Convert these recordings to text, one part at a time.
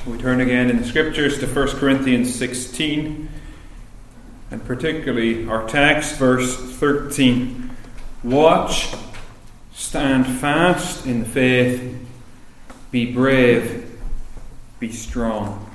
We turn again in the Scriptures to 1 Corinthians 16, and particularly our text, verse 13. Watch, stand fast in the faith, be brave, be strong.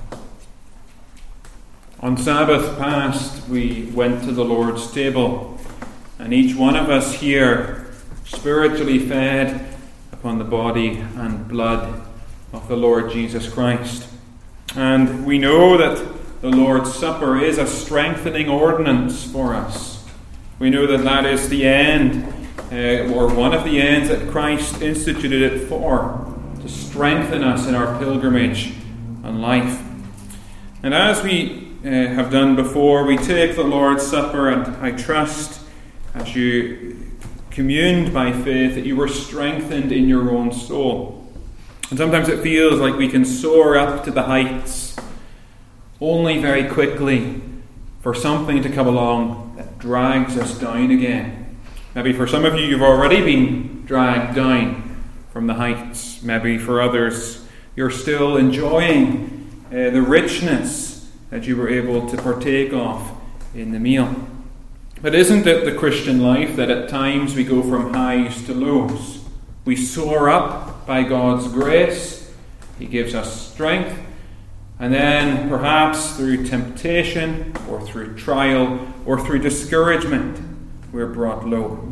On Sabbath past, we went to the Lord's table, and each one of us here spiritually fed upon the body and blood of the Lord Jesus Christ. And we know that the Lord's Supper is a strengthening ordinance for us. We know that that is the end, or one of the ends that Christ instituted it for, to strengthen us in our pilgrimage and life. And as we have done before, we take the Lord's Supper, and I trust as you communed by faith that you were strengthened in your own soul. And sometimes it feels like we can soar up to the heights only very quickly for something to come along that drags us down again. Maybe for some of you, you've already been dragged down from the heights. Maybe for others, you're still enjoying the richness that you were able to partake of in the meal. But isn't it the Christian life that at times we go from highs to lows? We soar up by God's grace. He gives us strength. And then perhaps through temptation or through trial or through discouragement, we're brought low.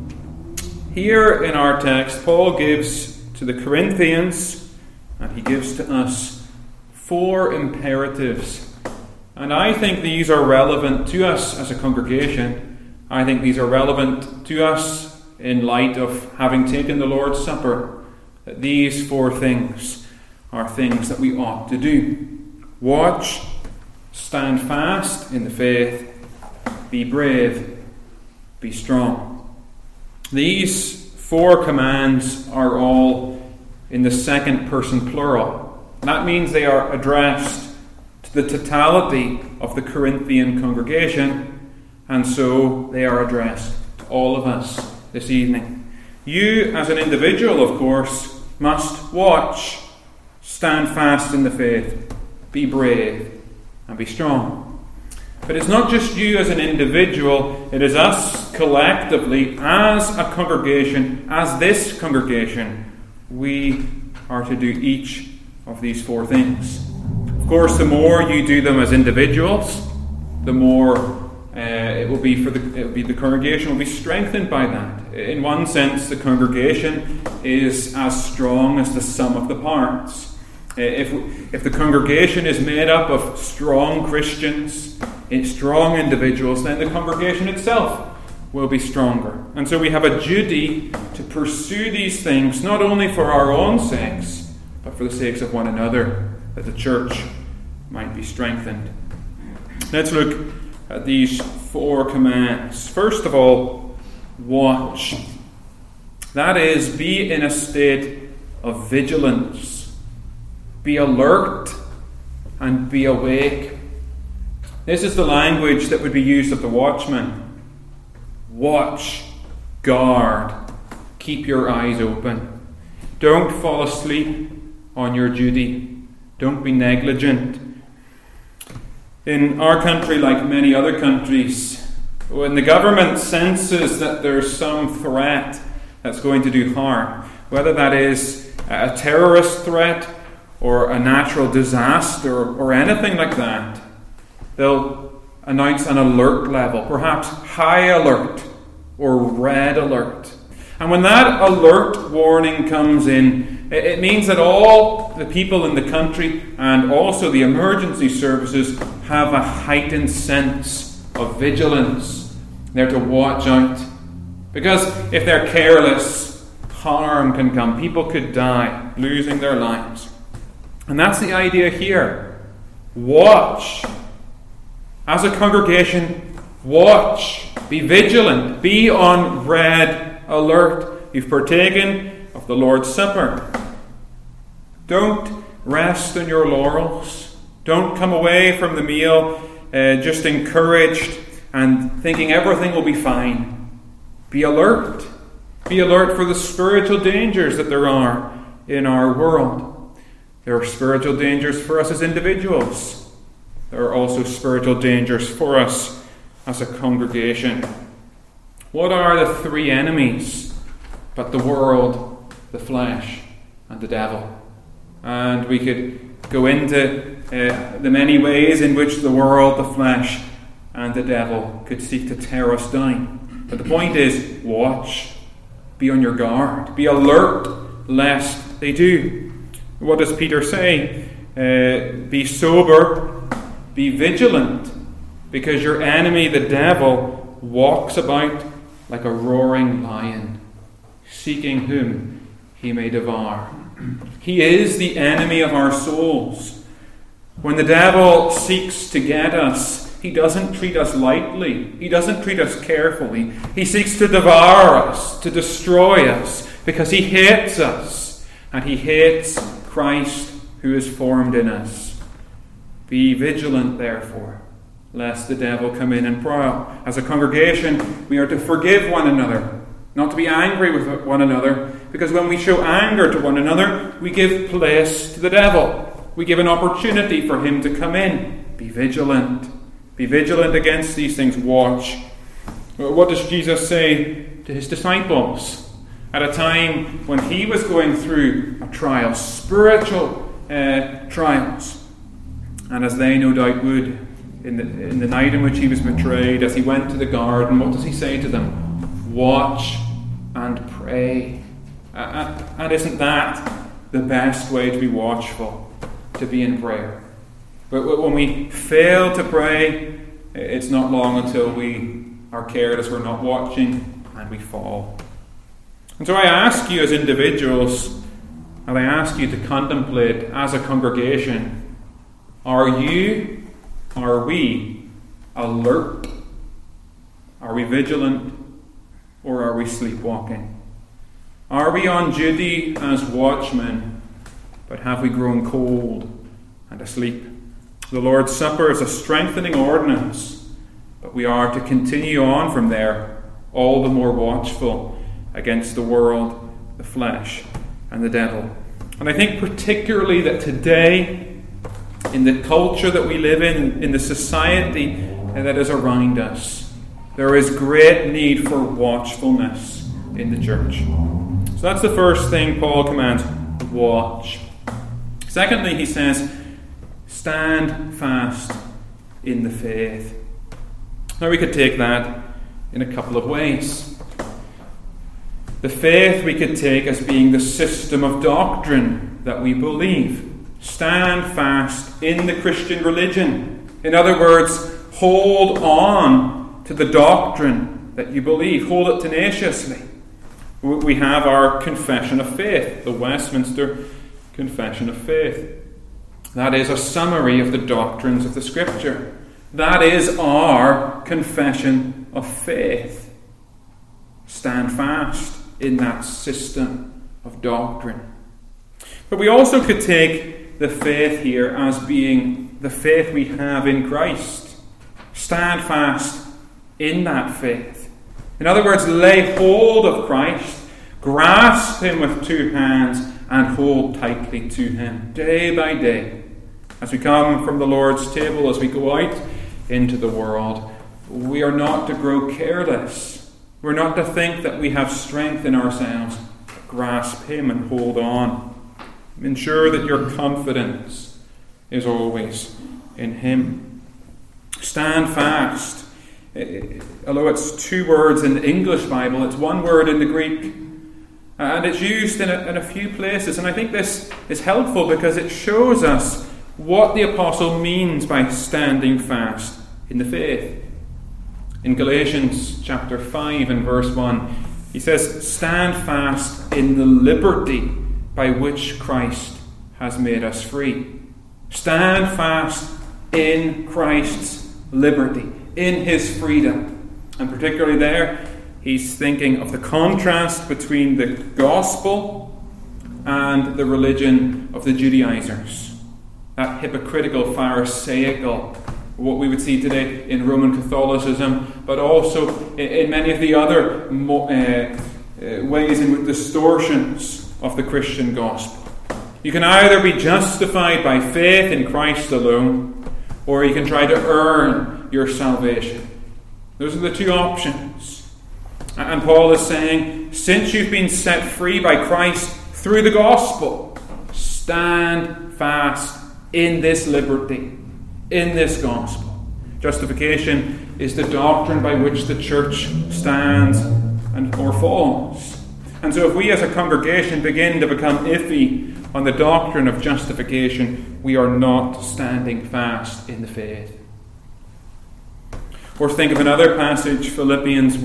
Here in our text, Paul gives to the Corinthians, and he gives to us, 4 imperatives. And I think these are relevant to us as a congregation. I think these are relevant to us in light of having taken the Lord's Supper. That these 4 things are things that we ought to do. Watch, stand fast in the faith, be brave, be strong. These 4 commands are all in the second person plural. That means they are addressed to the totality of the Corinthian congregation, and so they are addressed to all of us this evening. You, as an individual, of course, must watch, stand fast in the faith, be brave, and be strong. But it's not just you as an individual, it is us collectively, as a congregation, as this congregation. We are to do each of these 4 things. Of course, the more you do them as individuals, the more the congregation will be strengthened by that. In one sense, the congregation is as strong as the sum of the parts. If the congregation is made up of strong Christians, strong individuals, then the congregation itself will be stronger. And so we have a duty to pursue these things, not only for our own sakes, but for the sakes of one another, that the church might be strengthened. Let's look at these 4 commands. First of all, watch. That is, be in a state of vigilance. Be alert and be awake. This is the language that would be used of the watchman. Watch, guard, keep your eyes open. Don't fall asleep on your duty. Don't be negligent. In our country, like many other countries, when the government senses that there's some threat that's going to do harm, whether that is a terrorist threat or a natural disaster or anything like that, they'll announce an alert level, perhaps high alert or red alert. And when that alert warning comes in, it means that all the people in the country and also the emergency services have a heightened sense of vigilance. They're to watch out. Because if they're careless, harm can come. People could die, losing their lives. And that's the idea here. Watch. As a congregation, watch. Be vigilant. Be on red alert. You've partaken of the Lord's Supper. Don't rest on your laurels. Don't come away from the meal just encouraged and thinking everything will be fine. Be alert. Be alert for the spiritual dangers that there are in our world. There are spiritual dangers for us as individuals. There are also spiritual dangers for us as a congregation. What are the three enemies but the world, the flesh, and the devil? And we could go into the many ways in which the world, the flesh, and the devil could seek to tear us down. But the point is, watch, be on your guard, be alert lest they do. What does Peter say? Be sober, be vigilant, because your enemy, the devil, walks about like a roaring lion, seeking whom he may devour. He is the enemy of our souls. When the devil seeks to get us, he doesn't treat us lightly. He doesn't treat us carefully. He seeks to devour us, to destroy us, because he hates us, and he hates Christ who is formed in us. Be vigilant, therefore, lest the devil come in and prowl. As a congregation, we are to forgive one another, not to be angry with one another, because when we show anger to one another, we give place to the devil. We give an opportunity for him to come in. Be vigilant. Be vigilant against these things. Watch. What does Jesus say to his disciples at a time when he was going through a trial, spiritual trials, and as they no doubt would in the night in which he was betrayed, as he went to the garden? What does he say to them? Watch and pray. And isn't that the best way to be watchful? To be in prayer. But when we fail to pray, it's not long until we are careless, we're not watching, and we fall. And so I ask you as individuals, and I ask you to contemplate as a congregation, are we alert? Are we vigilant? Or are we sleepwalking? Are we on duty as watchmen, but have we grown cold and asleep? The Lord's Supper is a strengthening ordinance, but we are to continue on from there, all the more watchful against the world, the flesh, and the devil. And I think particularly that today, in the culture that we live in the society that is around us, there is great need for watchfulness in the church. So that's the first thing Paul commands: watch. Secondly, he says, stand fast in the faith. Now we could take that in a couple of ways. The faith we could take as being the system of doctrine that we believe. Stand fast in the Christian religion. In other words, hold on to the doctrine that you believe. Hold it tenaciously. We have our confession of faith, the Westminster Confession of Faith. That is a summary of the doctrines of the Scripture. That is our confession of faith. Stand fast in that system of doctrine. But we also could take the faith here as being the faith we have in Christ. Stand fast in that faith. In other words, lay hold of Christ, grasp him with two hands, and hold tightly to him day by day. As we come from the Lord's table, as we go out into the world, we are not to grow careless. We're not to think that we have strength in ourselves. Grasp him and hold on. Ensure that your confidence is always in him. Stand fast. Although it's two words in the English Bible, it's one word in the Greek. And it's used in a few places. And I think this is helpful because it shows us what the apostle means by standing fast in the faith. In Galatians chapter 5 and verse 1, he says, stand fast in the liberty by which Christ has made us free. Stand fast in Christ's liberty, in his freedom. And particularly there, he's thinking of the contrast between the gospel and the religion of the Judaizers. That hypocritical, pharisaical, what we would see today in Roman Catholicism, but also in many of the other ways in which distortions of the Christian gospel. You can either be justified by faith in Christ alone, or you can try to earn your salvation. Those are the two options. And Paul is saying, since you've been set free by Christ through the gospel, stand fast in this liberty, in this gospel. Justification is the doctrine by which the church stands or falls. And so if we as a congregation begin to become iffy on the doctrine of justification, we are not standing fast in the faith. Or think of another passage, Philippians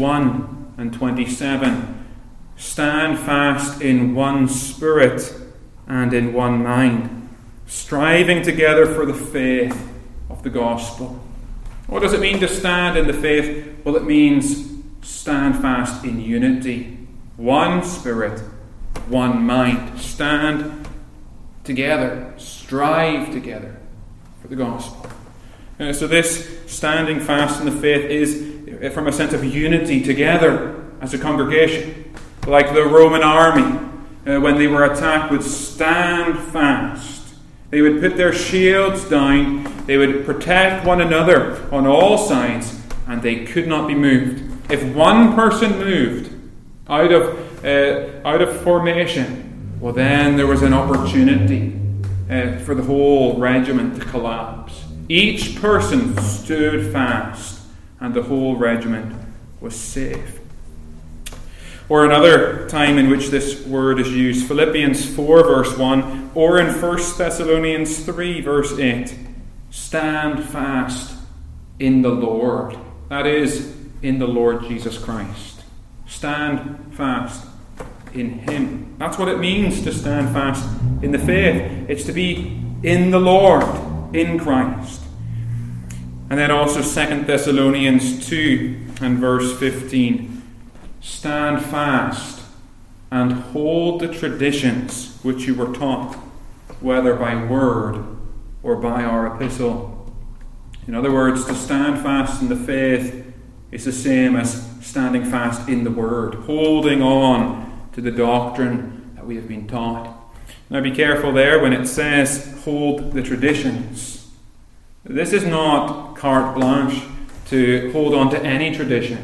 1:27. Stand fast in one spirit and in one mind, striving together for the faith of the gospel. What does it mean to stand in the faith? Well, it means stand fast in unity. One spirit, one mind. Stand together, strive together for the gospel. So this standing fast in the faith is from a sense of unity together as a congregation. Like the Roman army, when they were attacked, would stand fast. They would put their shields down. They would protect one another on all sides, and they could not be moved. If one person moved out of formation, well, then there was an opportunity for the whole regiment to collapse. Each person stood fast, and the whole regiment was safe. Or another time in which this word is used, Philippians 4 verse 1, or in 1 Thessalonians 3 verse 8, stand fast in the Lord. That is, in the Lord Jesus Christ. Stand fast in Him. That's what it means to stand fast in the faith. It's to be in the Lord, in Christ. And then also 2 Thessalonians 2 and verse 15. Stand fast and hold the traditions which you were taught, whether by word or by our epistle. In other words, to stand fast in the faith is the same as standing fast in the word, holding on to the doctrine that we have been taught. Now be careful there when it says hold the traditions. This is not carte blanche to hold on to any tradition.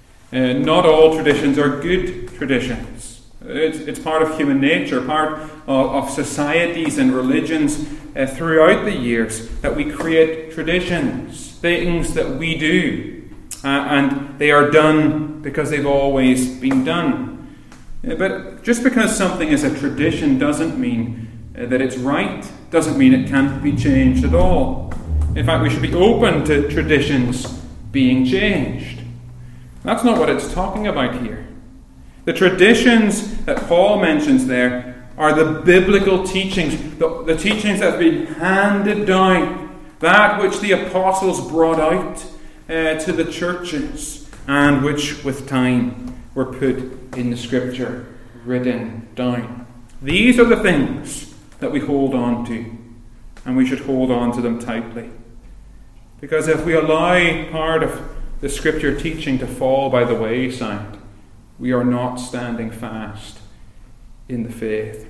Not all traditions are good traditions. It's part of human nature, part of societies and religions throughout the years that we create traditions, things that we do, and they are done because they've always been done. But just because something is a tradition doesn't mean that it's right, doesn't mean it can't be changed at all. In fact, we should be open to traditions being changed. That's not what it's talking about here. The traditions that Paul mentions there are the biblical teachings, the teachings that have been handed down, that which the apostles brought out to the churches, and which with time were put in the Scripture, written down. These are the things that we hold on to, and we should hold on to them tightly. Because if we allow part of the Scripture teaching to fall by the wayside, we are not standing fast in the faith.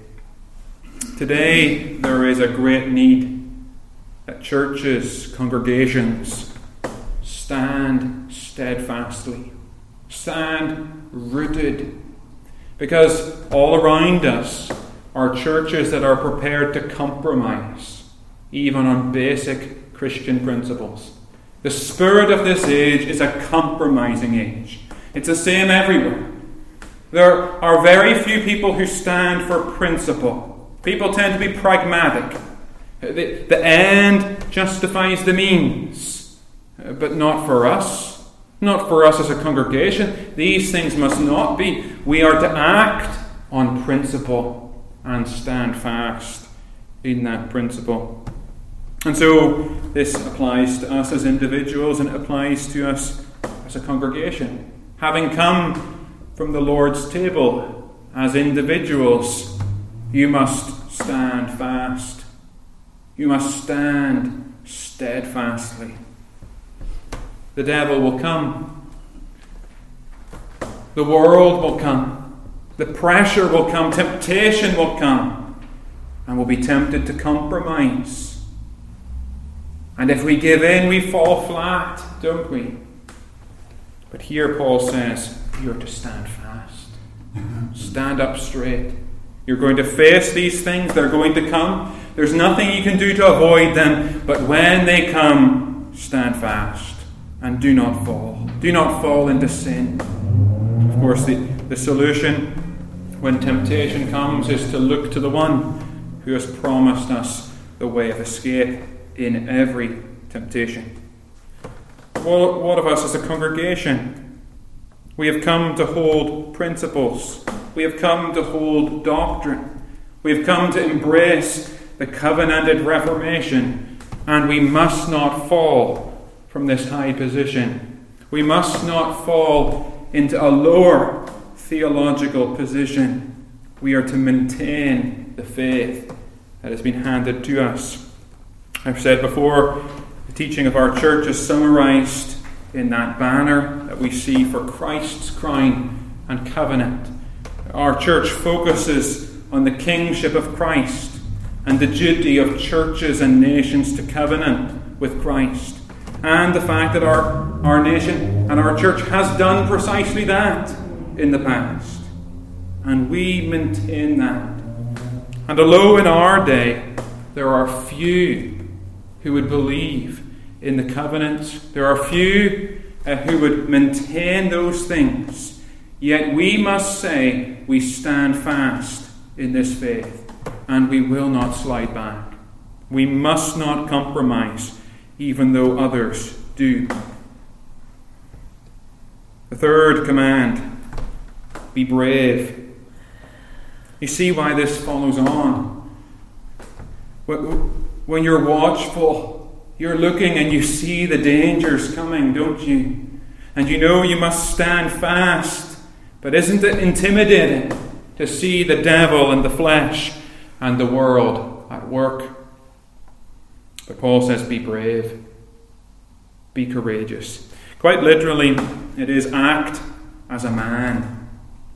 Today, there is a great need that churches, congregations, stand steadfastly, stand rooted. Because all around us are churches that are prepared to compromise, even on basic Christian principles. The spirit of this age is a compromising age. It's the same everywhere. There are very few people who stand for principle. People tend to be pragmatic. The end justifies the means. But not for us. Not for us as a congregation. These things must not be. We are to act on principle and stand fast in that principle. And so this applies to us as individuals, and it applies to us as a congregation. Having come from the Lord's table as individuals, you must stand fast. You must stand steadfastly. The devil will come. The world will come. The pressure will come. Temptation will come. and we'll be tempted to compromise. And if we give in, we fall flat, don't we? But here Paul says, you're to stand fast. Stand up straight. You're going to face these things. They're going to come. There's nothing you can do to avoid them. But when they come, stand fast and do not fall. Do not fall into sin. Of course, the solution when temptation comes is to look to the one who has promised us the way of escape in every temptation. What of us as a congregation? We have come to hold principles. We have come to hold doctrine. We have come to embrace the covenanted Reformation, and we must not fall from this high position. We must not fall into a lower theological position. We are to maintain the faith that has been handed to us. I've said before, the teaching of our church is summarized in that banner that we see for Christ's crown and covenant. Our church focuses on the kingship of Christ and the duty of churches and nations to covenant with Christ, and the fact that our nation and our church has done precisely that in the past, and we maintain that. And although in our day there are few who would believe in the covenants, there are few who would maintain those things, yet we must say we stand fast in this faith, and we will not slide back. We must not compromise, even though others do. The third command, be brave. You see why this follows on. When you're watchful, you're looking and you see the dangers coming, don't you? And you know you must stand fast. But isn't it intimidating to see the devil and the flesh and the world at work? But Paul says, be brave. Be courageous. Quite literally, it is act as a man.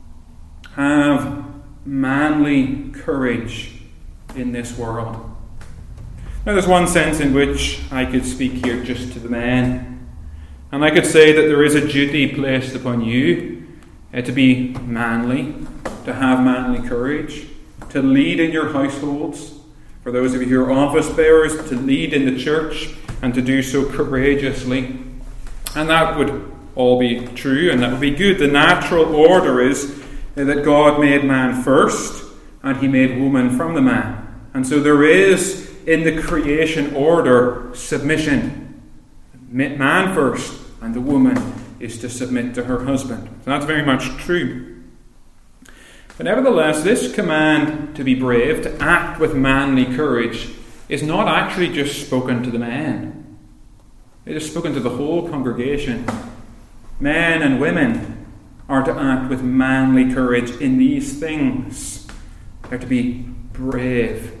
Have manly courage in this world. Now, there's one sense in which I could speak here just to the men. And I could say that there is a duty placed upon you to be manly, to have manly courage, to lead in your households. For those of you who are office bearers, to lead in the church and to do so courageously. And that would all be true, and that would be good. The natural order is that God made man first, and he made woman from the man. And so there is, in the creation order, submission. Man first, and the woman is to submit to her husband. So that's very much true. But nevertheless, this command to be brave, to act with manly courage, is not actually just spoken to the men. It is spoken to the whole congregation. Men and women are to act with manly courage in these things. They're to be brave.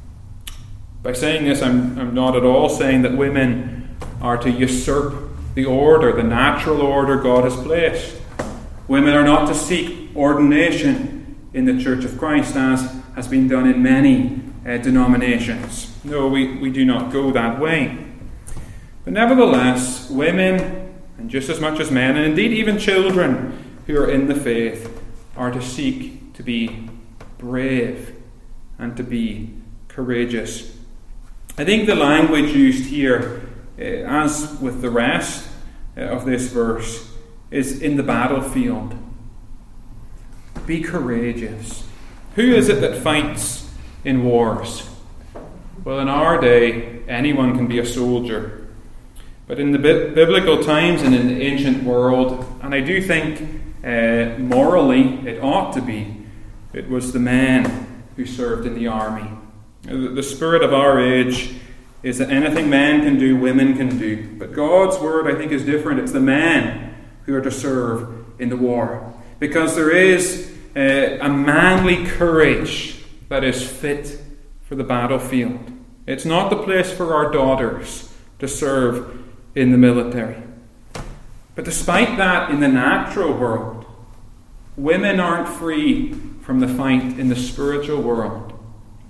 By saying this, I'm not at all saying that women are to usurp the order, the natural order God has placed. Women are not to seek ordination in the Church of Christ, as has been done in many denominations. No, we do not go that way. But nevertheless, women, and just as much as men, and indeed even children who are in the faith, are to seek to be brave and to be courageous. I think the language used here, as with the rest of this verse, is in the battlefield. Be courageous. Who is it that fights in wars? Well, in our day, anyone can be a soldier. But in the biblical times and in the ancient world, and I do think morally it ought to be, it was the men who served in the army. The spirit of our age is that anything men can do, women can do. But God's word, I think, is different. It's the men who are to serve in the war. Because there is a manly courage that is fit for the battlefield. It's not the place for our daughters to serve in the military. But despite that, in the natural world, women aren't free from the fight in the spiritual world.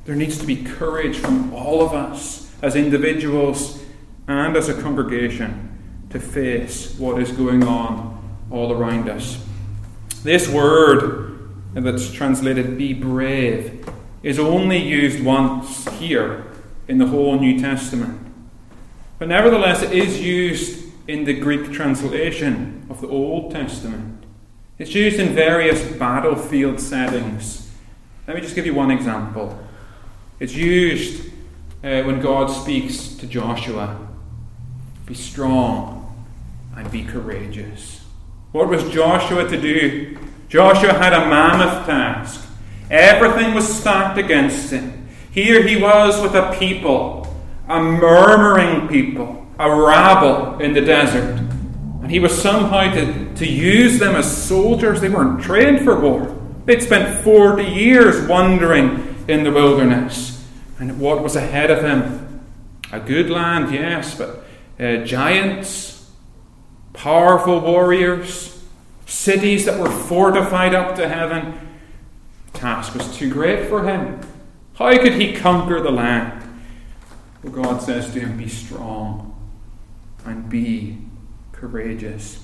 There needs to be courage from all of us as individuals and as a congregation to face what is going on all around us. This word that's translated "be brave" is only used once here in the whole New Testament. But nevertheless, it is used in the Greek translation of the Old Testament. It's used in various battlefield settings. Let me just give you one example. It's used when God speaks to Joshua. Be strong and be courageous. What was Joshua to do? Joshua had a mammoth task. Everything was stacked against him. Here he was with a people, a murmuring people, a rabble in the desert. And he was somehow to use them as soldiers. They weren't trained for war. They'd spent 40 years wandering in the wilderness. And what was ahead of him? A good land, yes, but giants, powerful warriors, cities that were fortified up to heaven. The task was too great for him. How could he conquer the land? Well, God says to him, be strong and be courageous.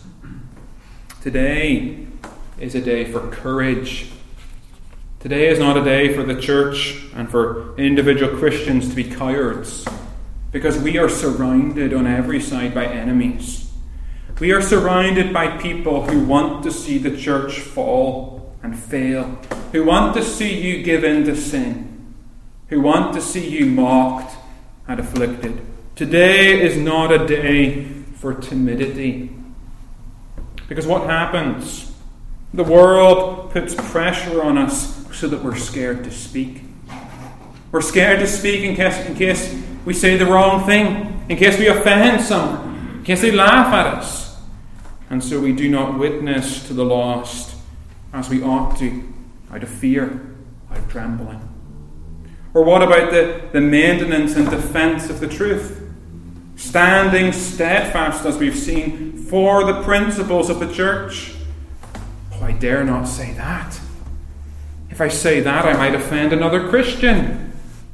Today is a day for courage. Today is not a day for the church and for individual Christians to be cowards, because we are surrounded on every side by enemies. We are surrounded by people who want to see the church fall and fail, who want to see you give in to sin, who want to see you mocked and afflicted. Today is not a day for timidity. Because what happens? The world puts pressure on us so that we're scared to speak. We're scared to speak in case we say the wrong thing, in case we offend someone, in case they laugh at us. And so we do not witness to the lost as we ought to, out of fear, out of trembling. Or what about the maintenance and defence of the truth? Standing steadfast, as we've seen, for the principles of the church. Oh, I dare not say that. If I say that, I might offend another Christian.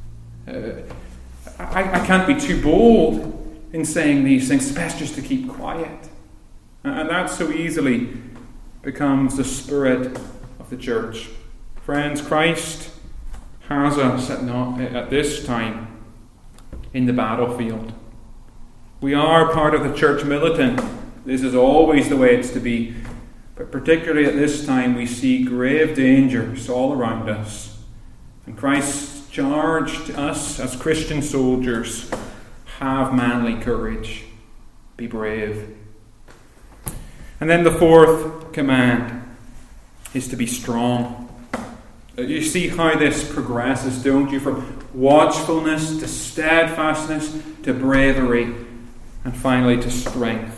I can't be too bold in saying these things. It's best just to keep quiet. And that so easily becomes the spirit of the church. Friends, Christ has us at this time in the battlefield. We are part of the church militant. This is always the way it's to be. But particularly at this time, we see grave dangers all around us. And Christ's charge to us as Christian soldiers: have manly courage, be brave. And then the fourth command is to be strong. You see how this progresses, don't you? From watchfulness to steadfastness to bravery, and finally to strength.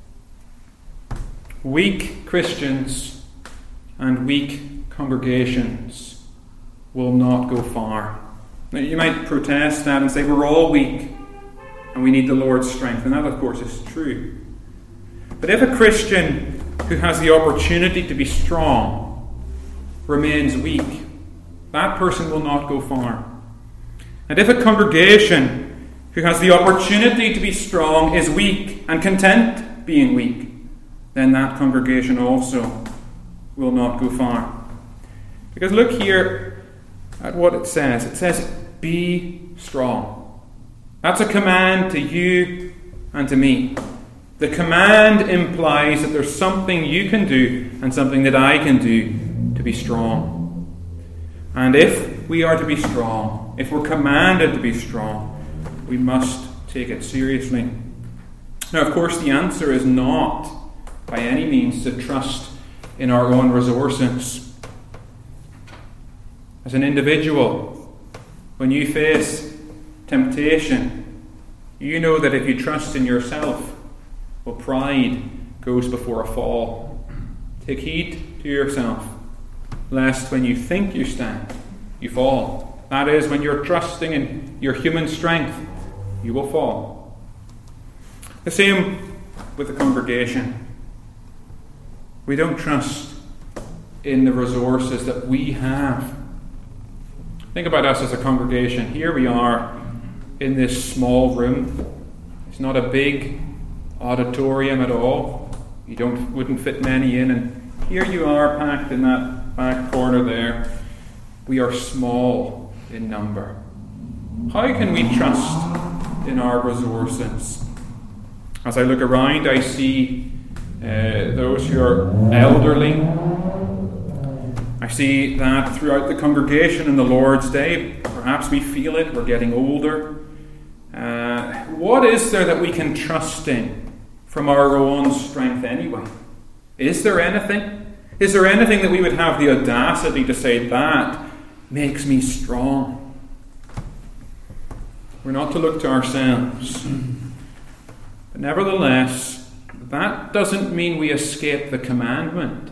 Weak Christians and weak congregations will not go far. Now, you might protest that and say we're all weak and we need the Lord's strength, and that of course is true. But if a Christian who has the opportunity to be strong remains weak, that person will not go far. And if a congregation who has the opportunity to be strong is weak and content being weak, then that congregation also will not go far. Because look here at what it says. It says, be strong. That's a command to you and to me. The command implies that there's something you can do and something that I can do to be strong. And if we are to be strong, if we're commanded to be strong, we must take it seriously. Now, of course, the answer is not by any means to trust in our own resources. As an individual, when you face temptation, you know that if you trust in yourself, well, pride goes before a fall. Take heed to yourself, lest when you think you stand, you fall. That is, when you're trusting in your human strength, you will fall. The same with the congregation. We don't trust in the resources that we have. Think about us as a congregation. Here we are in this small room. It's not a big auditorium at all. You wouldn't fit many in, and here you are packed in that back corner there. We are small in number. How can we trust in our resources? As I look around, I see those who are elderly. I see that throughout the congregation in the Lord's Day. Perhaps we feel it, we're getting older. What is there that we can trust in from our own strength anyway? Is there anything? Is there anything that we would have the audacity to say, that makes me strong? We're not to look to ourselves. But nevertheless, that doesn't mean we escape the commandment.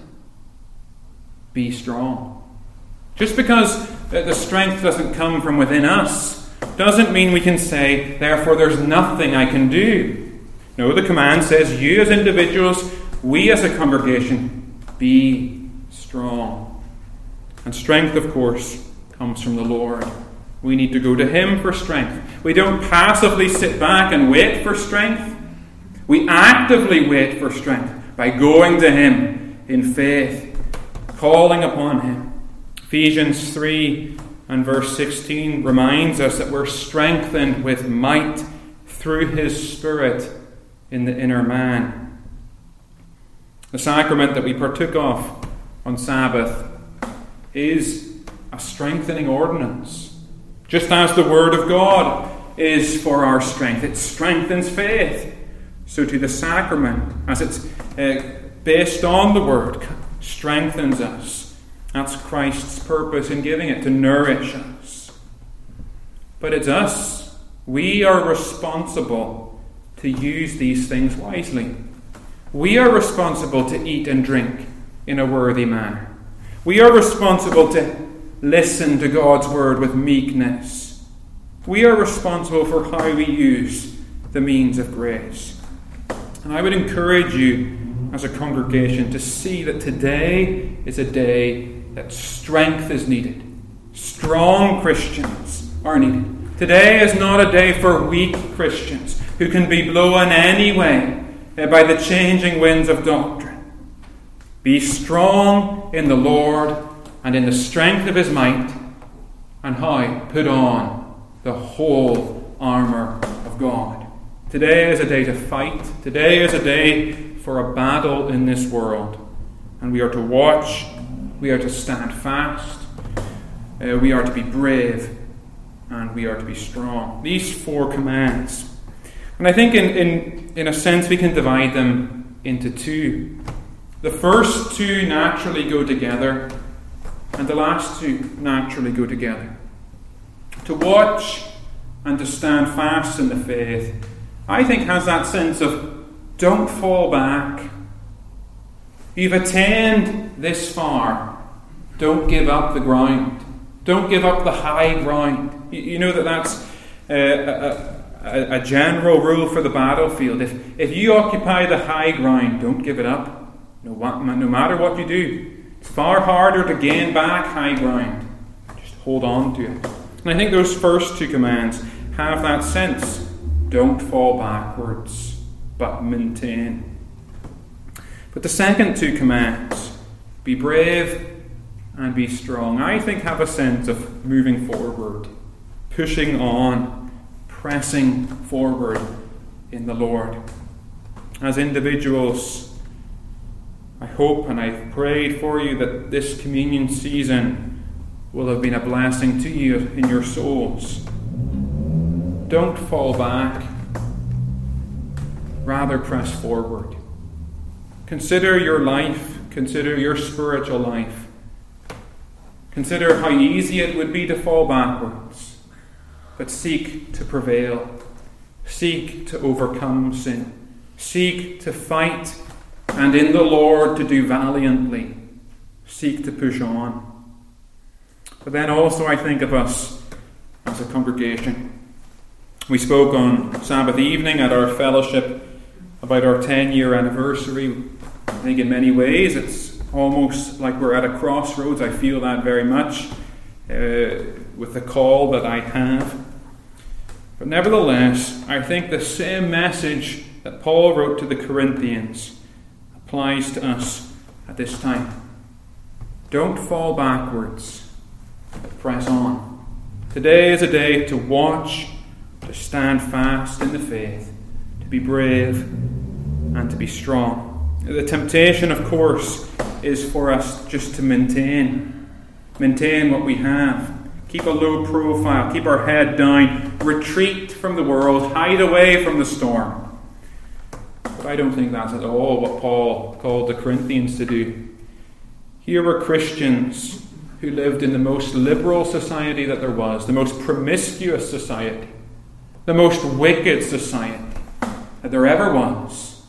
Be strong. Just because the strength doesn't come from within us doesn't mean we can say, therefore there's nothing I can do. No, the command says, you as individuals, we as a congregation, be strong. And strength, of course, comes from the Lord. We need to go to Him for strength. We don't passively sit back and wait for strength. We actively wait for strength by going to Him in faith, calling upon Him. Ephesians 3 and verse 16 reminds us that we're strengthened with might through His Spirit in the inner man. The sacrament that we partook of on Sabbath is a strengthening ordinance. Just as the Word of God is for our strength, it strengthens faith. So to the sacrament, as it's based on the Word, strengthens us. That's Christ's purpose in giving it, to nourish us. But it's us. We are responsible to use these things wisely. We are responsible to eat and drink in a worthy manner. We are responsible to listen to God's Word with meekness. We are responsible for how we use the means of grace. And I would encourage you as a congregation to see that today is a day that strength is needed. Strong Christians are needed. Today is not a day for weak Christians who can be blown any way by the changing winds of doctrine. Be strong in the Lord and in the strength of His might, and how? Put on the whole armour of God. Today is a day to fight. Today is a day for a battle in this world. And we are to watch. We are to stand fast. We are to be brave. And we are to be strong. These 4 commands. And I think in a sense we can divide them into 2. The first 2 naturally go together. And the last 2 naturally go together. To watch and to stand fast in the faith, I think, has that sense of don't fall back. You've attained this far. Don't give up the ground. Don't give up the high ground. You know that's a general rule for the battlefield. If you occupy the high ground, don't give it up. No matter what you do. It's far harder to gain back high ground. Just hold on to it. And I think those first 2 commands have that sense. Don't fall backwards, but maintain. But the second 2 commands, be brave and be strong, I think have a sense of moving forward, pushing on, pressing forward in the Lord. As individuals, I hope and I've prayed for you that this communion season will have been a blessing to you in your souls. Don't fall back. Rather press forward. Consider your life. Consider your spiritual life. Consider how easy it would be to fall backwards. But seek to prevail. Seek to overcome sin. Seek to fight. And in the Lord to do valiantly. Seek to push on. But then also I think of us as a congregation. We spoke on Sabbath evening at our fellowship about our 10-year anniversary. I think in many ways it's almost like we're at a crossroads. I feel that very much. with the call that I have. But nevertheless, I think the same message that Paul wrote to the Corinthians applies to us at this time. Don't fall backwards, but press on. Today is a day to watch, to stand fast in the faith, to be brave, and to be strong. The temptation, of course, is for us just to maintain what we have. Keep a low profile, keep our head down, retreat from the world, hide away from the storm. But I don't think that's at all what Paul called the Corinthians to do. Here were Christians who lived in the most liberal society that there was, the most promiscuous society, the most wicked society that there ever was.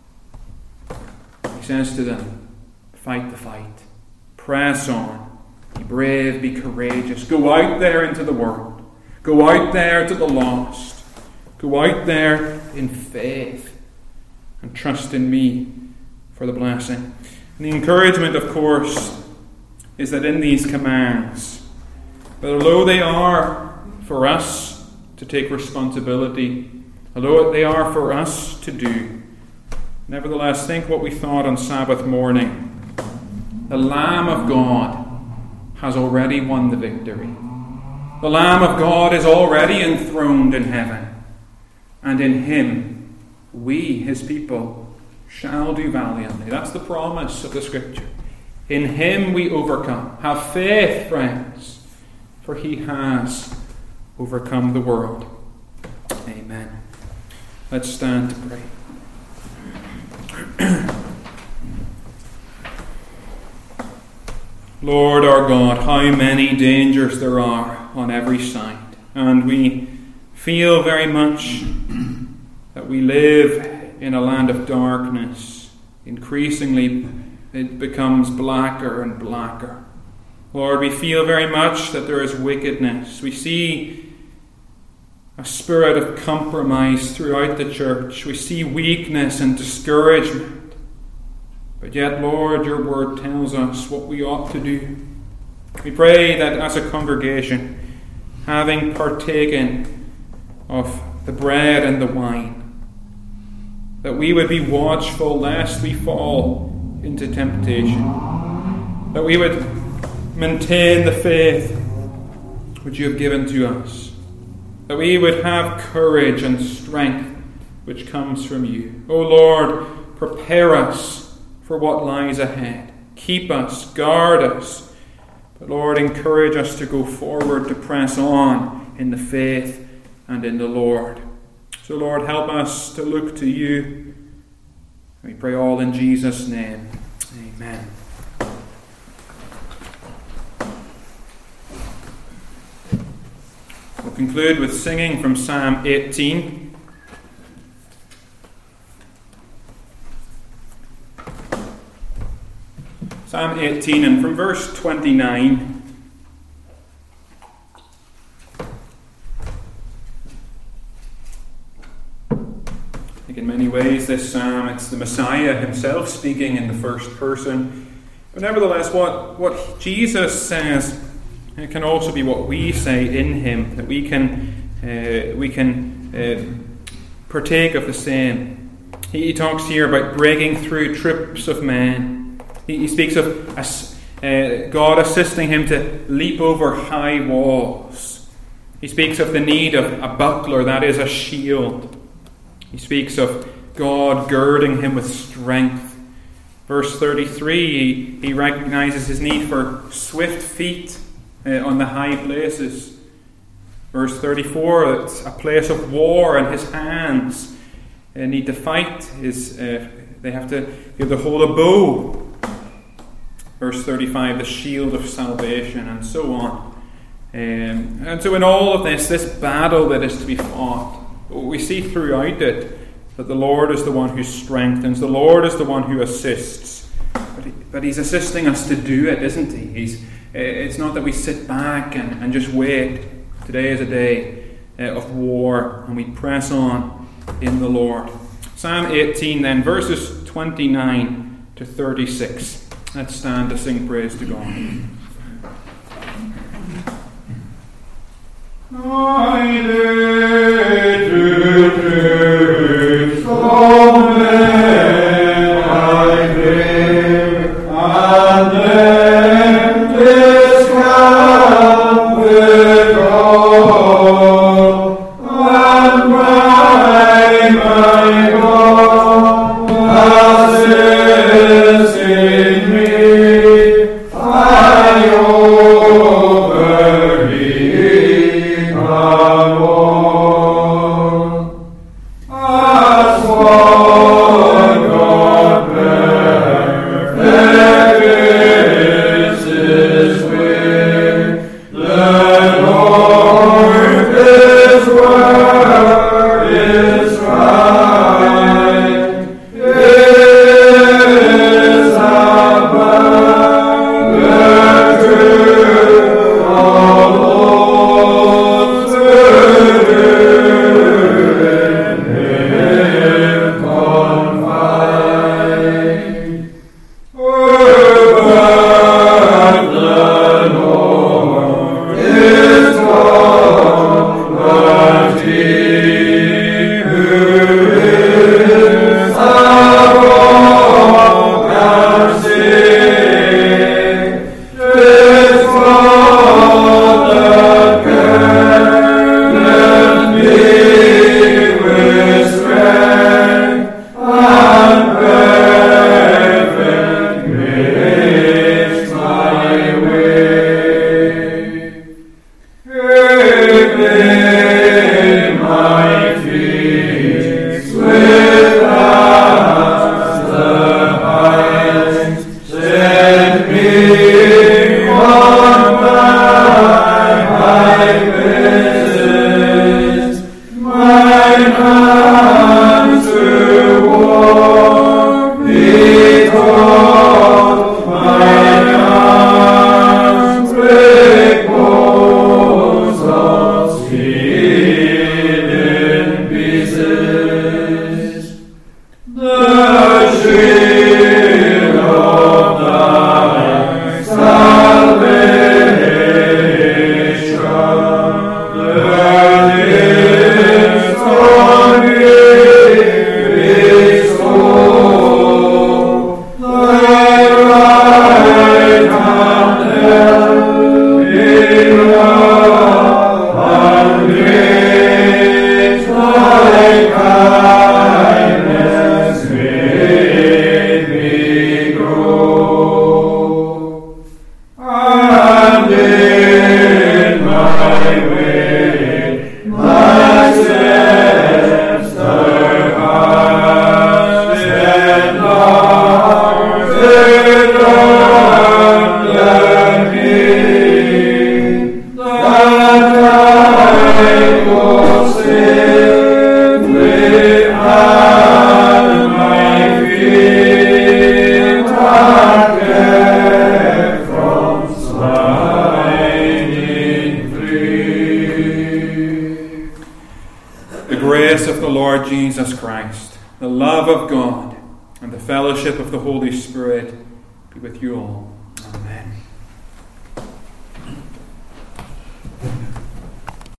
He says to them, fight the fight, press on. Be brave, be courageous. Go out there into the world. Go out there to the lost. Go out there in faith and trust in me for the blessing. And the encouragement, of course, is that in these commands, that although they are for us to take responsibility, although they are for us to do, nevertheless, think what we thought on Sabbath morning. The Lamb of God has already won the victory. The Lamb of God is already enthroned in heaven, and in him we, his people, shall do valiantly. That's the promise of the Scripture. In him we overcome. Have faith, friends, for he has overcome the world. Amen. Let's stand to pray. Lord our God, how many dangers there are on every side. And we feel very much that we live in a land of darkness. Increasingly it becomes blacker and blacker. Lord, we feel very much that there is wickedness. We see a spirit of compromise throughout the church. We see weakness and discouragement. But yet, Lord, your word tells us what we ought to do. We pray that as a congregation, having partaken of the bread and the wine, that we would be watchful lest we fall into temptation, that we would maintain the faith which you have given to us, that we would have courage and strength which comes from you. O Lord, prepare us for what lies ahead. Keep us, guard us. But Lord, encourage us to go forward, to press on in the faith and in the Lord. So Lord, help us to look to you. We pray all in Jesus' name. Amen. We'll conclude with singing from Psalm 18. Psalm 18, and from verse 29. I think in many ways this psalm, it's the Messiah himself speaking in the first person. But nevertheless, what Jesus says, it can also be what we say in him, that we can partake of the same. He talks here about breaking through troops of men. He speaks of God assisting him to leap over high walls. He speaks of the need of a buckler, that is a shield. He speaks of God girding him with strength. Verse 33, he recognizes his need for swift feet on the high places. Verse 34, it's a place of war, and his hands need to fight. They have to hold a bow. Verse 35, the shield of salvation, and so on. And so in all of this battle that is to be fought, we see throughout it that the Lord is the one who strengthens, the Lord is the one who assists. But he's assisting us to do it, isn't he? It's not that we sit back and just wait. Today is a day of war, and we press on in the Lord. Psalm 18 then, verses 29 to 36. Let's stand to sing praise to God. Jesus Christ, the love of God, and the fellowship of the Holy Spirit be with you all. Amen.